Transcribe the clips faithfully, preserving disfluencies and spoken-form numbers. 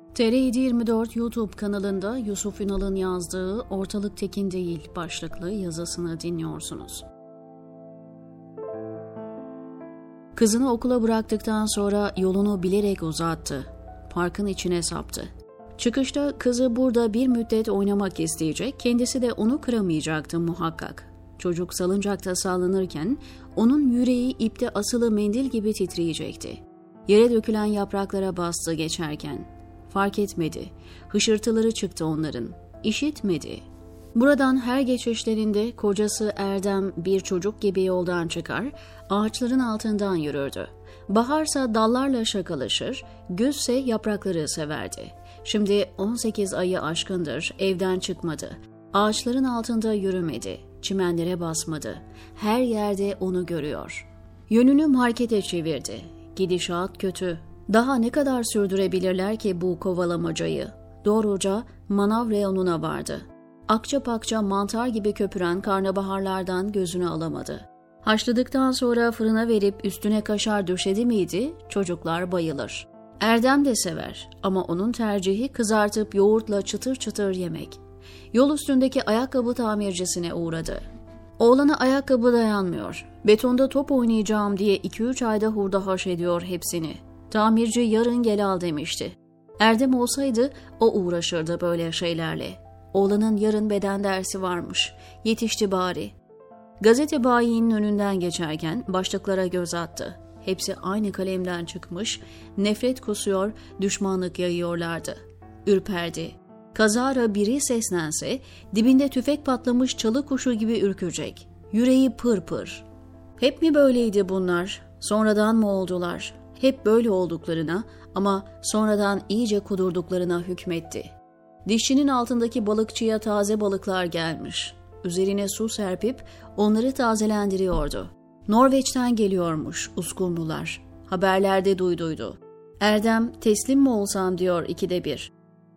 T R yedi yirmi dört YouTube kanalında Yusuf Ünal'ın yazdığı "Ortalık tekin değil" başlıklı yazısını dinliyorsunuz. Kızını okula bıraktıktan sonra yolunu bilerek uzattı. Parkın içine saptı. Çıkışta kızı burada bir müddet oynamak isteyecek, kendisi de onu kıramayacaktı muhakkak. Çocuk salıncakta sallanırken onun yüreği ipte asılı mendil gibi titreyecekti. Yere dökülen yapraklara bastı geçerken. Fark etmedi. Hışırtıları çıktı onların. İşitmedi. Buradan her geçişlerinde kocası Erdem bir çocuk gibi yoldan çıkar, ağaçların altından yürürdü. Baharsa dallarla şakalaşır, güzse yaprakları severdi. Şimdi on sekiz ayı aşkındır, evden çıkmadı. Ağaçların altında yürümedi, çimenlere basmadı. Her yerde onu görüyor. Yönünü markete çevirdi. Gidişat kötü. Daha ne kadar sürdürebilirler ki bu kovalamacayı? Doğruca manav reyonuna vardı. Akça pakça mantar gibi köpüren karnabaharlardan gözünü alamadı. Haşladıktan sonra fırına verip üstüne kaşar döşedi miydi, çocuklar bayılır. Erdem de sever ama onun tercihi kızartıp yoğurtla çıtır çıtır yemek. Yol üstündeki ayakkabı tamircisine uğradı. Oğlana ayakkabı dayanmıyor. Betonda top oynayacağım diye iki üç ayda hurda haş ediyor hepsini. Tamirci yarın gel al demişti. Erdem olsaydı o uğraşırdı böyle şeylerle. Oğlanın yarın beden dersi varmış. Yetişti bari. Gazete bayinin önünden geçerken başlıklara göz attı. Hepsi aynı kalemden çıkmış, nefret kusuyor, düşmanlık yayıyorlardı. Ürperdi. Kazara biri seslense dibinde tüfek patlamış çalı kuşu gibi ürkecek. Yüreği pır pır. Hep mi böyleydi bunlar? Sonradan mı oldular? Hep böyle olduklarına ama sonradan iyice kudurduklarına hükmetti. Dişçinin altındaki balıkçıya taze balıklar gelmiş. Üzerine su serpip onları tazelendiriyordu. Norveç'ten geliyormuş uskumrular. Haberlerde duyduydu. Erdem teslim mi olsam diyor ikide bir.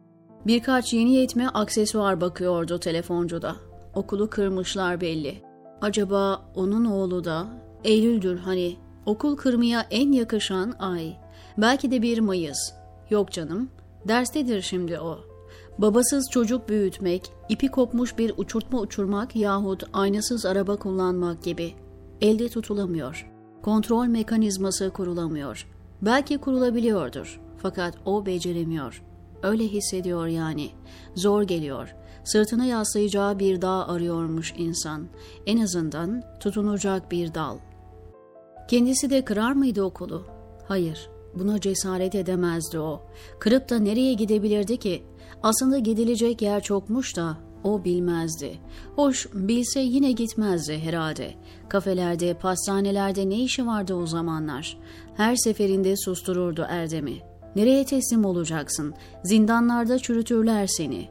Birkaç yeni yetme aksesuar bakıyordu telefoncuda. Okulu kırmışlar belli. Acaba onun oğlu da Eylül'dür hani. Okul kırmaya en yakışan ay. Belki de bir Mayıs. Yok canım, derstedir şimdi o. Babasız çocuk büyütmek, ipi kopmuş bir uçurtma uçurmak yahut aynasız araba kullanmak gibi. Elde tutulamıyor. Kontrol mekanizması kurulamıyor. Belki kurulabiliyordur. Fakat o beceremiyor. Öyle hissediyor yani. Zor geliyor. Sırtına yaslayacağı bir dağ arıyormuş insan. En azından tutunacak bir dal. Kendisi de kırar mıydı okulu? Hayır, buna cesaret edemezdi o. Kırıp da nereye gidebilirdi ki? Aslında gidilecek yer çokmuş da o bilmezdi. Hoş, bilse yine gitmezdi herhalde. Kafelerde, pastanelerde ne işi vardı o zamanlar? Her seferinde sustururdu Erdem'i. Nereye teslim olacaksın? Zindanlarda çürütürler seni.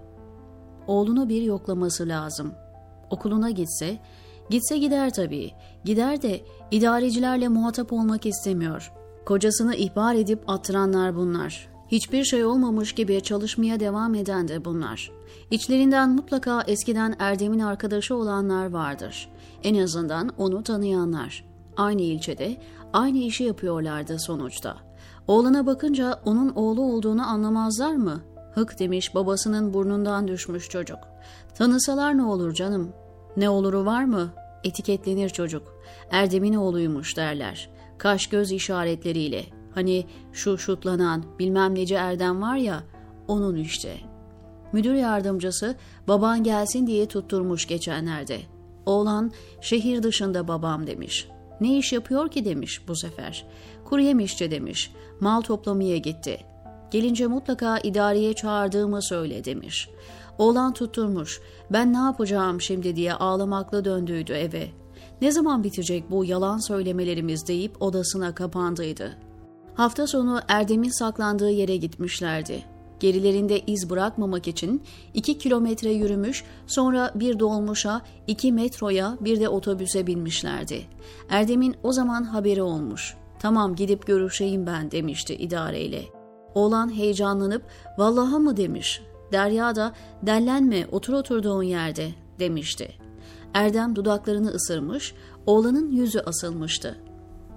Oğlunu bir yoklaması lazım. Okuluna gitse, gitse gider tabii. Gider de idarecilerle muhatap olmak istemiyor. Kocasını ihbar edip attıranlar bunlar. Hiçbir şey olmamış gibi çalışmaya devam eden de bunlar. İçlerinden mutlaka eskiden Erdem'in arkadaşı olanlar vardır. En azından onu tanıyanlar. Aynı ilçede, aynı işi yapıyorlardı sonuçta. Oğlana bakınca onun oğlu olduğunu anlamazlar mı? Hık demiş babasının burnundan düşmüş çocuk. Tanısalar ne olur canım? Ne oluru var mı? Etiketlenir çocuk. Erdem'in oğluymuş derler. Kaş göz işaretleriyle. Hani şu şutlanan bilmem neci Erdem var ya, onun işte. Müdür yardımcısı baban gelsin diye tutturmuş geçenlerde. Oğlan şehir dışında babam demiş. Ne iş yapıyor ki demiş bu sefer. Kuru yemişçi demiş. Mal toplamaya gitti. Gelince mutlaka idareye çağırdığımı söyle demiş. Oğlan tutturmuş. Ben ne yapacağım şimdi diye ağlamakla döndüydü eve. Ne zaman bitecek bu yalan söylemelerimiz deyip odasına kapandıydı. Hafta sonu Erdem'in saklandığı yere gitmişlerdi. Gerilerinde iz bırakmamak için iki kilometre yürümüş, sonra bir dolmuşa, iki metroya, bir de otobüse binmişlerdi. Erdem'in o zaman haberi olmuş. Tamam gidip görüşeyim ben demişti idareyle. Oğlan heyecanlanıp vallaha mı demiş. Derya da dellenme otur oturduğun yerde demişti. Erdem dudaklarını ısırmış, oğlanın yüzü asılmıştı.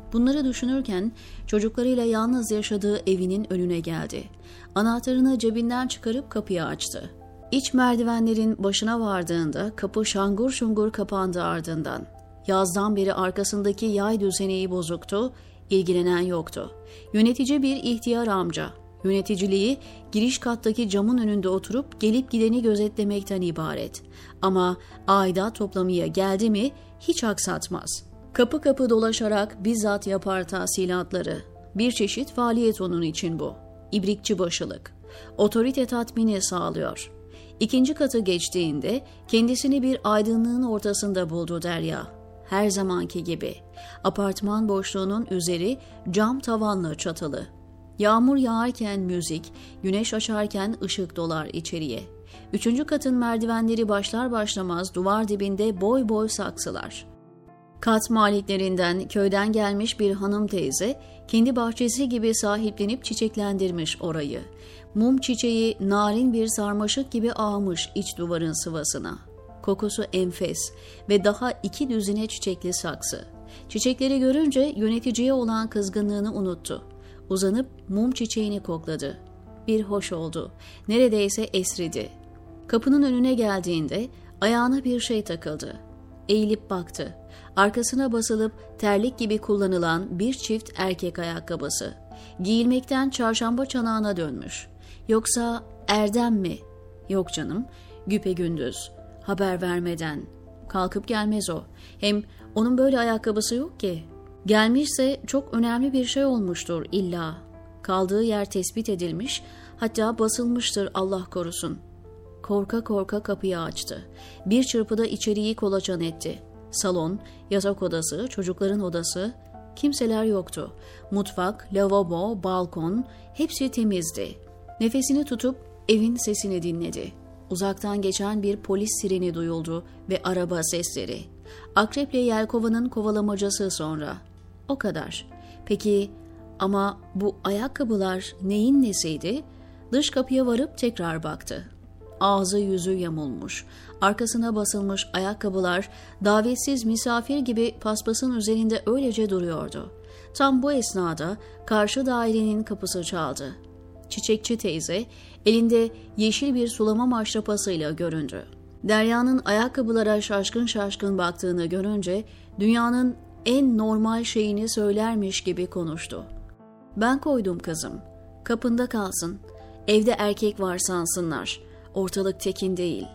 Bunları düşünürken çocuklarıyla yalnız yaşadığı evinin önüne geldi. Anahtarını cebinden çıkarıp kapıyı açtı. İç merdivenlerin başına vardığında kapı şangur şungur kapandı ardından. Yazdan beri arkasındaki yay düzeneği bozuktu, ilgilenen yoktu. Yönetici bir ihtiyar amca. Yöneticiliği giriş kattaki camın önünde oturup gelip gideni gözetlemekten ibaret. Ama aidat toplamaya geldi mi hiç aksatmaz. Kapı kapı dolaşarak bizzat yapar tahsilatları. Bir çeşit faaliyet onun için bu. İbrikçi başılık. Otorite tatmini sağlıyor. İkinci katı geçtiğinde kendisini bir aydınlığın ortasında buldu Derya. Her zamanki gibi. Apartman boşluğunun üzeri cam tavanla çatılı. Yağmur yağarken müzik, güneş açarken ışık dolar içeriye. Üçüncü katın merdivenleri başlar başlamaz duvar dibinde boy boy saksılar. Kat maliklerinden köyden gelmiş bir hanım teyze, kendi bahçesi gibi sahiplenip çiçeklendirmiş orayı. Mum çiçeği narin bir sarmaşık gibi ağmış iç duvarın sıvasına. Kokusu enfes ve daha iki düzine çiçekli saksı. Çiçekleri görünce yöneticiye olan kızgınlığını unuttu. Uzanıp mum çiçeğini kokladı. Bir hoş oldu. Neredeyse esridi. Kapının önüne geldiğinde ayağına bir şey takıldı. Eğilip baktı. Arkasına basılıp terlik gibi kullanılan bir çift erkek ayakkabısı. Giyilmekten çarşamba çanağına dönmüş. Yoksa Erdem mi? Yok canım, güpegündüz. Haber vermeden. Kalkıp gelmez o. Hem onun böyle ayakkabısı yok ki. Gelmişse çok önemli bir şey olmuştur illa. Kaldığı yer tespit edilmiş, hatta basılmıştır Allah korusun. Korka korka kapıyı açtı. Bir çırpıda içeriği kolaçan etti. Salon, yatak odası, çocukların odası, kimseler yoktu. Mutfak, lavabo, balkon, hepsi temizdi. Nefesini tutup evin sesini dinledi. Uzaktan geçen bir polis sireni duyuldu ve araba sesleri. Akreple yelkovanın kovalamacası sonra. O kadar. Peki ama bu ayakkabılar neyin nesiydi? Dış kapıya varıp tekrar baktı. Ağzı yüzü yamulmuş, arkasına basılmış ayakkabılar davetsiz misafir gibi paspasın üzerinde öylece duruyordu. Tam bu esnada karşı dairenin kapısı çaldı. Çiçekçi teyze elinde yeşil bir sulama maşrapasıyla göründü. Derya'nın ayakkabılara şaşkın şaşkın baktığını görünce dünyanın en normal şeyini söylermiş gibi konuştu. Ben koydum kızım. Kapında kalsın. Evde erkek var sansınlar. Ortalık tekin değil.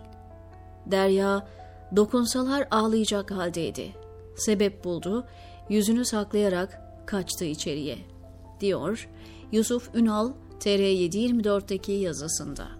Derya dokunsalar ağlayacak haldeydi. Sebep buldu. Yüzünü saklayarak kaçtı içeriye. Diyor Yusuf Ünal T R yedi yirmi dörtteki yazısında.